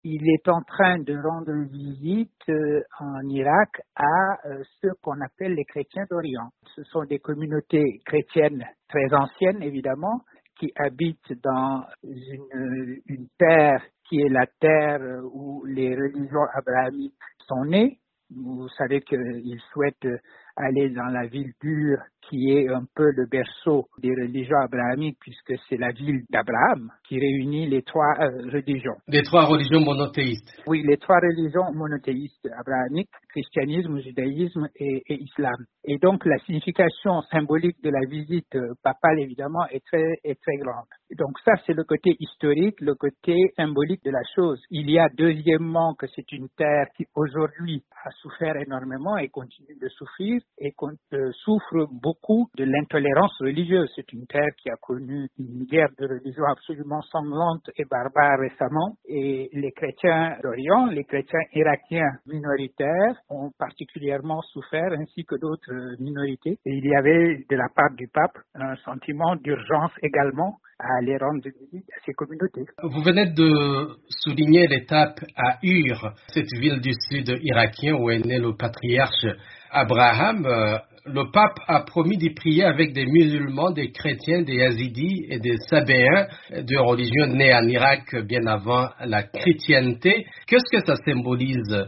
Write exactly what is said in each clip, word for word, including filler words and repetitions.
Il est en train de rendre visite euh, en Irak à euh, ceux qu'on appelle les chrétiens d'Orient. Ce sont des communautés chrétiennes très anciennes, évidemment, qui habitent dans une, une terre qui est la terre où les religions abrahamiques sont nées. Vous savez qu'ils souhaitent aller dans la ville d'Ur, qui est un peu le berceau des religions abrahamiques, puisque c'est la ville d'Abraham qui réunit les trois euh, religions. Les trois religions monothéistes. Oui, les trois religions monothéistes abrahamiques, christianisme, judaïsme et, et islam. Et donc la signification symbolique de la visite euh, papale, évidemment, est très, est très grande. Et donc ça, c'est le côté historique, le côté symbolique de la chose. Il y a deuxièmement que c'est une terre qui aujourd'hui a souffert énormément et continue de souffrir et euh, souffre beaucoup de l'intolérance religieuse. C'est une terre qui a connu une guerre de religion absolument sanglante et barbare récemment. Et les chrétiens d'Orient, les chrétiens irakiens minoritaires ont particulièrement souffert, ainsi que d'autres minorités. Et il y avait de la part du pape un sentiment d'urgence également à aller rendre visite à ces communautés. Vous venez de souligner l'étape à Ur, cette ville du sud irakien où est né le patriarche Abraham. Le pape a promis d'y prier avec des musulmans, des chrétiens, des yazidis et des sabéens, deux religions nées en Irak bien avant la chrétienté. Qu'est-ce que ça symbolise,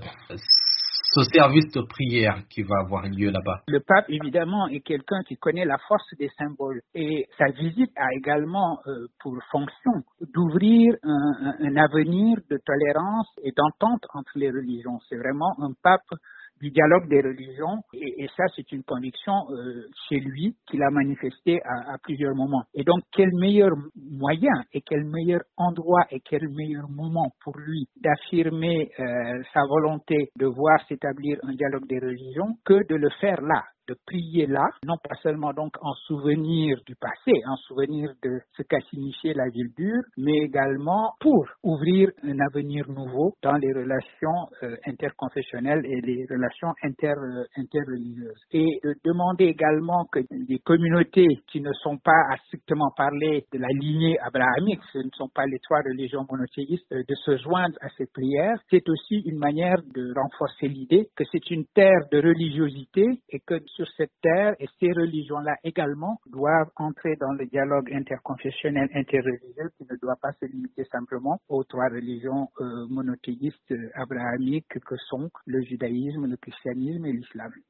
ce service de prière qui va avoir lieu là-bas? Le pape, évidemment, est quelqu'un qui connaît la force des symboles. Et sa visite a également euh, pour fonction d'ouvrir un, un avenir de tolérance et d'entente entre les religions. C'est vraiment un pape du dialogue des religions et, et ça c'est une conviction euh, chez lui qu'il a manifesté à, à plusieurs moments. Et donc quel meilleur moyen et quel meilleur endroit et quel meilleur moment pour lui d'affirmer euh, sa volonté de voir s'établir un dialogue des religions que de le faire là, de prier là, non pas seulement donc en souvenir du passé, en souvenir de ce qu'a signifié la ville d'Ur, mais également pour ouvrir un avenir nouveau dans les relations euh, interconfessionnelles et les relations inter, euh, interreligieuses. Et de demander également que les communautés qui ne sont pas à strictement parler de la lignée abrahamique, ce ne sont pas les trois religions monothéistes, euh, de se joindre à ces prières, c'est aussi une manière de renforcer l'idée que c'est une terre de religiosité et que sur cette terre et ces religions-là également doivent entrer dans le dialogue interconfessionnel, interreligieux qui ne doit pas se limiter simplement aux trois religions euh, monothéistes euh, abrahamiques que sont le judaïsme, le christianisme et l'islam.